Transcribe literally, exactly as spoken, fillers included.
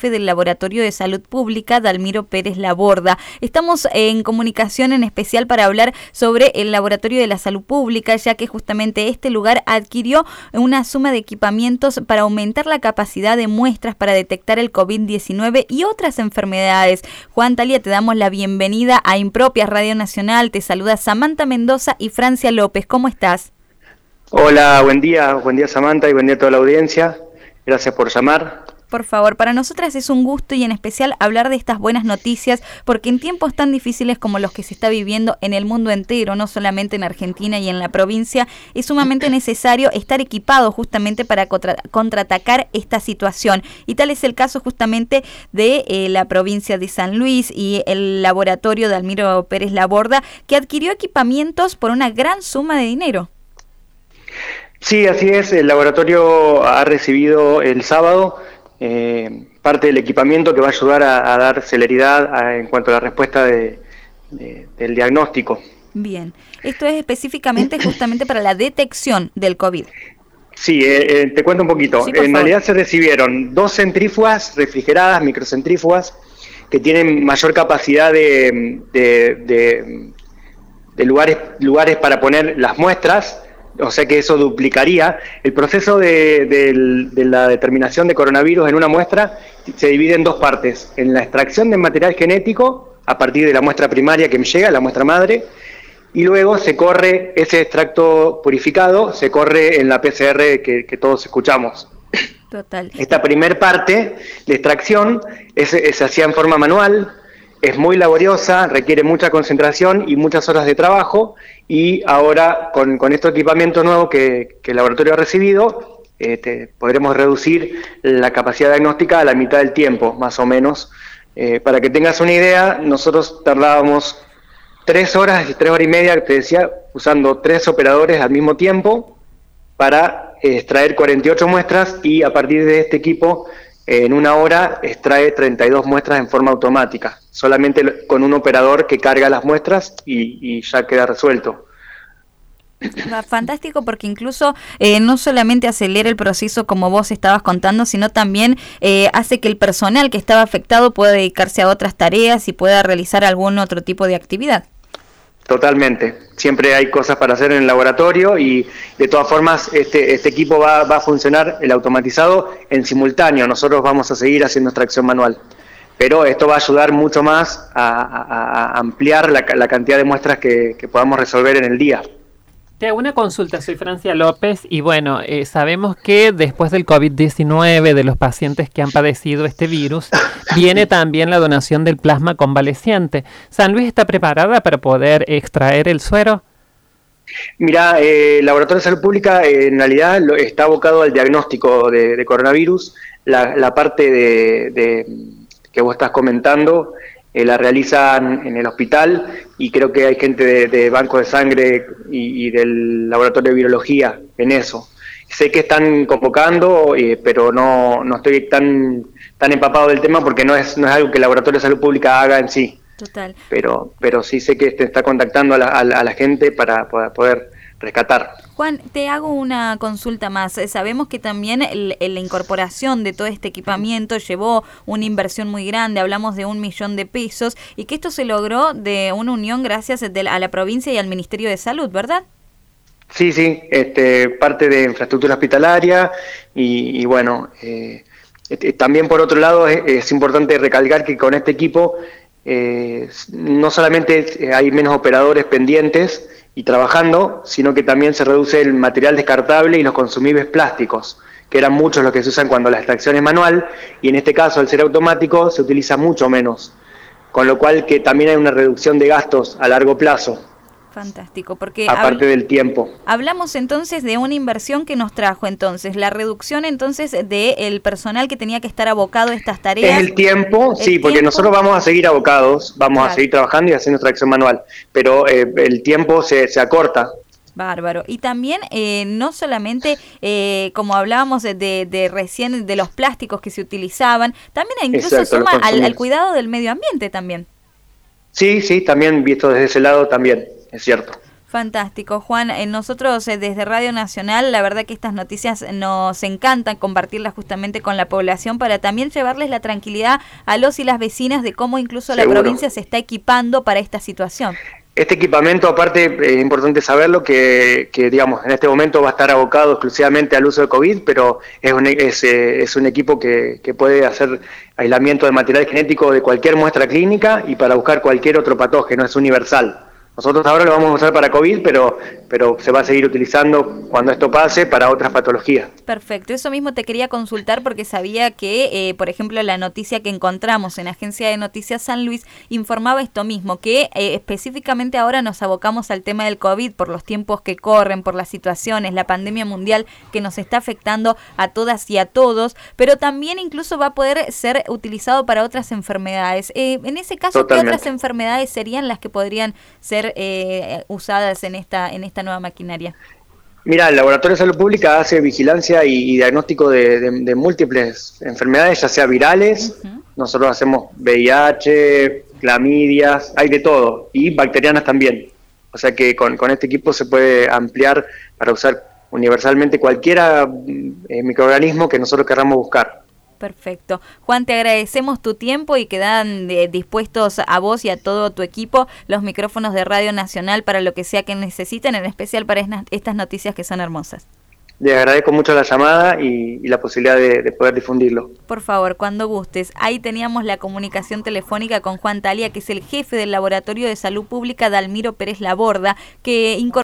jefe del Laboratorio de Salud Pública, Dalmiro Pérez Laborda. Estamos en comunicación en especial para hablar sobre el Laboratorio de la Salud Pública, ya que justamente este lugar adquirió una suma de equipamientos para aumentar la capacidad de muestras para detectar el COVID diecinueve y otras enfermedades. Juan, Talia, te damos la bienvenida a Impropias Radio Nacional. Te saluda Samantha Mendoza y Francia López. ¿Cómo estás? Hola, buen día, buen día Samantha y buen día a toda la audiencia. Gracias por llamar. Por favor, para nosotras es un gusto y en especial hablar de estas buenas noticias, porque en tiempos tan difíciles como los que se está viviendo en el mundo entero, no solamente en Argentina y en la provincia, es sumamente necesario estar equipado justamente para contra, contraatacar esta situación. Y tal es el caso justamente de eh, la provincia de San Luis y el laboratorio de Dalmiro Pérez Laborda, que adquirió equipamientos por una gran suma de dinero. Sí, así es. El laboratorio ha recibido el sábado eh, parte del equipamiento que va a ayudar a, a dar celeridad a, en cuanto a la respuesta de, de, del diagnóstico. Bien. Esto es específicamente justamente para la detección del COVID. Sí, eh, eh, te cuento un poquito. Sí, en favor. realidad se recibieron dos centrífugas refrigeradas, microcentrífugas, que tienen mayor capacidad de, de, de, de lugares, lugares para poner las muestras. O sea que eso duplicaría. El proceso de, de, de la determinación de coronavirus en una muestra se divide en dos partes. En la extracción del material genético, a partir de la muestra primaria que me llega, la muestra madre, y luego se corre ese extracto purificado, se corre en la P C R que, que todos escuchamos. Total. Esta primer parte de extracción es, se hacía en forma manual, es muy laboriosa, requiere mucha concentración y muchas horas de trabajo, y ahora con, con este equipamiento nuevo que, que el laboratorio ha recibido, eh, te, podremos reducir la capacidad diagnóstica a la mitad del tiempo, más o menos. Eh, para que tengas una idea, nosotros tardábamos tres horas y tres horas y media, te decía, usando tres operadores al mismo tiempo para eh, extraer cuarenta y ocho muestras, y a partir de este equipo, en una hora extrae treinta y dos muestras en forma automática, solamente con un operador que carga las muestras y, y ya queda resuelto. Fantástico, porque incluso eh, no solamente acelera el proceso como vos estabas contando, sino también eh, hace que el personal que estaba afectado pueda dedicarse a otras tareas y pueda realizar algún otro tipo de actividad. Totalmente, siempre hay cosas para hacer en el laboratorio y de todas formas este, este equipo va, va a funcionar, el automatizado, en simultáneo. Nosotros vamos a seguir haciendo extracción manual, pero esto va a ayudar mucho más a, a, a ampliar la, la cantidad de muestras que, que podamos resolver en el día. Te hago una consulta, soy Francia López y bueno, eh, sabemos que después del COVID diecinueve, de los pacientes que han padecido este virus, viene también la donación del plasma convaleciente. ¿San Luis está preparada para poder extraer el suero? Mira, eh, el Laboratorio de Salud Pública eh, en realidad lo, está abocado al diagnóstico de, de coronavirus. La, la parte de, de que vos estás comentando eh, la realizan en el hospital, y creo que hay gente de, de banco de sangre y, y del laboratorio de virología en eso. Sé que están convocando, eh, pero no, no estoy tan, tan empapado del tema porque no es, no es algo que el Laboratorio de Salud Pública haga en sí. Total. Pero, pero sí sé que este está contactando a la, a la, a la gente para, para poder rescatar. Juan, te hago una consulta más. Sabemos que también el, el, la incorporación de todo este equipamiento llevó una inversión muy grande, hablamos de un millón de pesos, y que esto se logró de una unión gracias de, a la provincia y al Ministerio de Salud, ¿verdad? Sí, sí, este, parte de infraestructura hospitalaria y, y bueno, eh, este, también por otro lado es, es importante recalcar que con este equipo eh, no solamente hay menos operadores pendientes y trabajando, sino que también se reduce el material descartable y los consumibles plásticos, que eran muchos los que se usan cuando la extracción es manual, y en este caso, al ser automático, se utiliza mucho menos, con lo cual que también hay una reducción de gastos a largo plazo. Fantástico, porque aparte del tiempo. Hablamos entonces de una inversión que nos trajo entonces, la reducción entonces del personal que tenía que estar abocado a estas tareas. Es el tiempo, ¿El sí, porque tiempo? nosotros vamos a seguir abocados, vamos Claro. a seguir trabajando y haciendo extracción manual, pero eh, el tiempo se, se acorta. Bárbaro. Y también eh, no solamente, eh, como hablábamos de, de, de recién, de los plásticos que se utilizaban, también incluso Exacto, suma los al, al cuidado del medio ambiente también. Sí, sí, también visto desde ese lado también, es cierto. Fantástico, Juan. Eh, nosotros eh, desde Radio Nacional, la verdad que estas noticias nos encantan compartirlas justamente con la población para también llevarles la tranquilidad a los y las vecinas de cómo incluso Seguro. la provincia se está equipando para esta situación. Este equipamiento, aparte, es importante saberlo, que, que digamos en este momento va a estar abocado exclusivamente al uso de COVID, pero es un, es, es un equipo que, que puede hacer aislamiento de material genético de cualquier muestra clínica y para buscar cualquier otro patógeno, es universal. Nosotros ahora lo vamos a usar para COVID, pero, pero se va a seguir utilizando cuando esto pase para otras patologías. Perfecto, eso mismo te quería consultar porque sabía que, eh, por ejemplo, la noticia que encontramos en Agencia de Noticias San Luis informaba esto mismo, que eh, específicamente ahora nos abocamos al tema del COVID por los tiempos que corren, por las situaciones, la pandemia mundial que nos está afectando a todas y a todos, pero también incluso va a poder ser utilizado para otras enfermedades. Eh, en ese caso, Totalmente. ¿qué otras enfermedades serían las que podrían ser Eh, usadas en esta en esta nueva maquinaria? Mira, el Laboratorio de Salud Pública hace vigilancia y, y diagnóstico de, de, de múltiples enfermedades, ya sea virales, uh-huh. nosotros hacemos V I H, clamidias, hay de todo, y bacterianas también. O sea que con, con este equipo se puede ampliar para usar universalmente cualquier eh, microorganismo que nosotros queramos buscar. Perfecto. Juan, te agradecemos tu tiempo y quedan eh, dispuestos a vos y a todo tu equipo los micrófonos de Radio Nacional para lo que sea que necesiten, en especial para estas, estas noticias que son hermosas. Les agradezco mucho la llamada y, y la posibilidad de, de poder difundirlo. Por favor, cuando gustes. Ahí teníamos la comunicación telefónica con Juan Talia, que es el jefe del Laboratorio de Salud Pública Dalmiro Pérez Laborda, que incorporó